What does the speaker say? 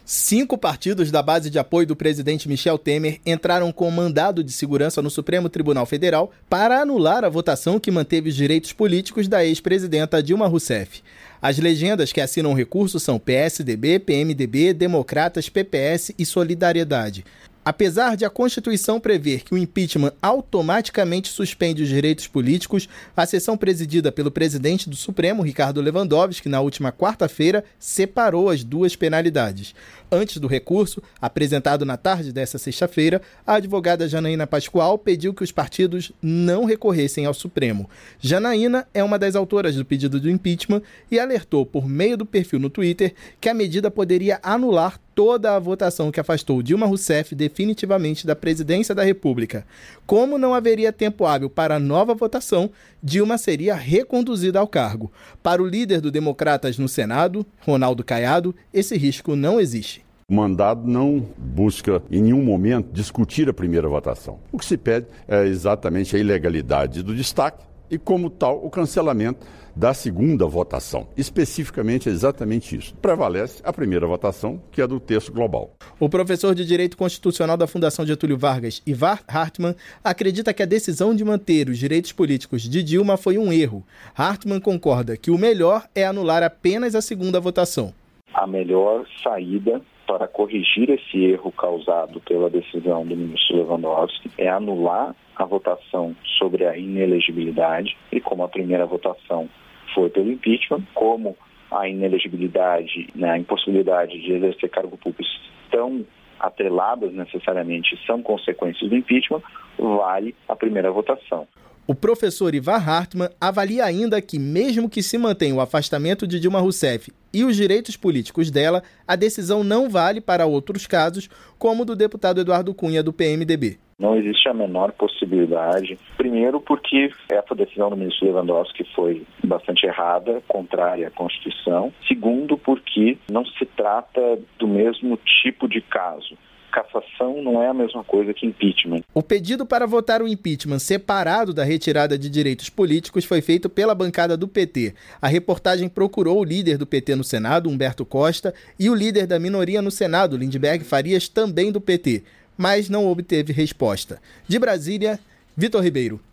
5 partidos da base de apoio do presidente Michel Temer entraram com mandado de segurança no Supremo Tribunal Federal para anular a votação que manteve os direitos políticos da ex-presidenta Dilma Rousseff. As legendas que assinam o recurso são PSDB, PMDB, Democratas, PPS e Solidariedade. Apesar de a Constituição prever que o impeachment automaticamente suspende os direitos políticos, a sessão presidida pelo presidente do Supremo, Ricardo Lewandowski, na última quarta-feira, separou as duas penalidades. Antes do recurso, apresentado na tarde desta sexta-feira, a advogada Janaína Pascoal pediu que os partidos não recorressem ao Supremo. Janaína é uma das autoras do pedido do impeachment e alertou por meio do perfil no Twitter que a medida poderia anular toda a votação que afastou Dilma Rousseff definitivamente da presidência da República. Como não haveria tempo hábil para nova votação, Dilma seria reconduzida ao cargo. Para o líder do Democratas no Senado, Ronaldo Caiado, esse risco não existe. O mandado não busca, em nenhum momento, discutir a primeira votação. O que se pede é exatamente a ilegalidade do destaque e, como tal, o cancelamento da segunda votação. Especificamente, é exatamente isso. Prevalece a primeira votação, que é do texto global. O professor de Direito Constitucional da Fundação Getúlio Vargas, Ivar Hartmann, acredita que a decisão de manter os direitos políticos de Dilma foi um erro. Hartmann concorda que o melhor é anular apenas a segunda votação. A melhor saída para corrigir esse erro causado pela decisão do ministro Lewandowski é anular a votação sobre a inelegibilidade, e como a primeira votação foi pelo impeachment, como a inelegibilidade, a impossibilidade de exercer cargo público estão atreladas necessariamente, são consequências do impeachment, vale a primeira votação. O professor Ivar Hartmann avalia ainda que, mesmo que se mantenha o afastamento de Dilma Rousseff e os direitos políticos dela, a decisão não vale para outros casos, como o do deputado Eduardo Cunha, do PMDB. Não existe a menor possibilidade. Primeiro, porque essa decisão do ministro Lewandowski foi bastante errada, contrária à Constituição. Segundo, porque não se trata do mesmo tipo de caso. Cassação não é a mesma coisa que impeachment. O pedido para votar o impeachment separado da retirada de direitos políticos foi feito pela bancada do PT. A reportagem procurou o líder do PT no Senado, Humberto Costa, e o líder da minoria no Senado, Lindbergh Farias, também do PT, mas não obteve resposta. De Brasília, Vitor Ribeiro.